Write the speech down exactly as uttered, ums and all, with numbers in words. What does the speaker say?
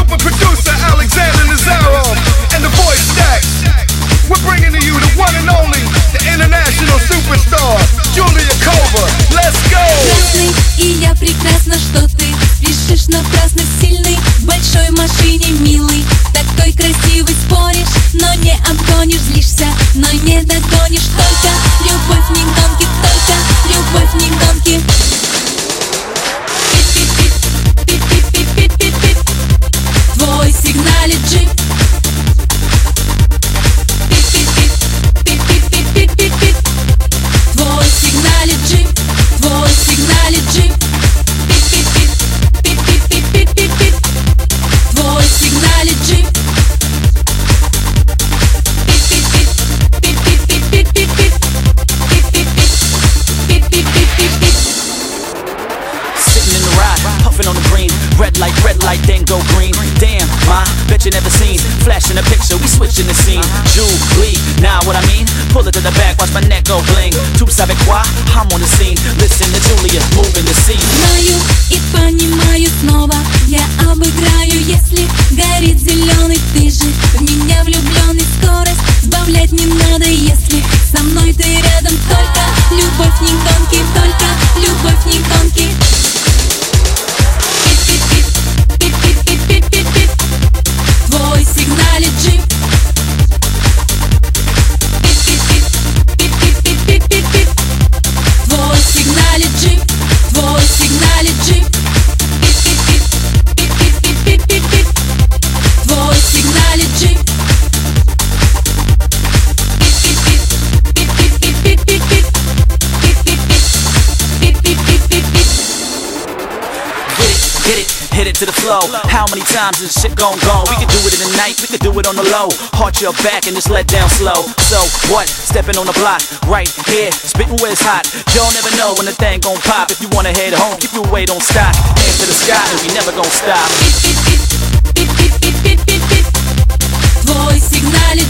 super producer Alexander Nazarov, and the voice Stacks. We're bringing to you the one and only, the international superstar, Julia Kova. Let's go! Красный, и я прекрасна, что ты спешишь напрасно, сильный, в большой машине, милый, такой красивый, споришь, но не обгонишь, злишься, но не догонишь. Только любовь не гонки, только любовь не гонки. Пип-пип-пип-пип-пип-пип-пип-пип. Твой сигналит джип. Пип-пип-пип-пип-пип-пип-пип. Твой сигналит джип. Твой сигналит джип. Пип-пип-пип-пип-пип-пип-пип. Твой сигналит джип. Пип-пип-пип-пип-пип-пип-пип-пип. Пип-пип-пип-пип-пип-пип. Sitting in the ride, puffing on the green. Red light, red light, then go green. Damn, ma, bet you never seen. Flashing a picture, we switching the scene. Julie, now what I mean? Pull it to the back, watch my neck go bling. Tout avec quoi? I'm on the scene. Listen to Julia, moving the scene. Знаю и понимаю снова, я обыграю, если горит зеленый. Ты же в меня влюбленный, скорость сбавлять не надо, если со мной ты рядом. Только любовь не гонки, только любовь не гонки. Пип-пип-пип-пип-пип-пип-пип. Твой сигналит джип. Пип-пип-пип-пип-пип-пип-пип. Твой сигналит джип. Твой сигналит джип. Пип-пип-пип-пип-пип-пип-пип. Твой сигналит джип. Пип-пип-пип-пип-пип-пип-пип. Пип-пип-пип-пип-пип-пип. Get it, hit it to the flow. How many times is shit gon' go? We could do it in the night, we could do it on the low. Heart your back and just let down slow. So what? Stepping on the block, right here, spitting where it's hot. Y'all never know when the thing gon' pop. If you wanna head home, keep your weight on stock. Hands to the sky and we never gon' stop. Пип-пип-пип-пип-пип-пип-пип. Твой сигналит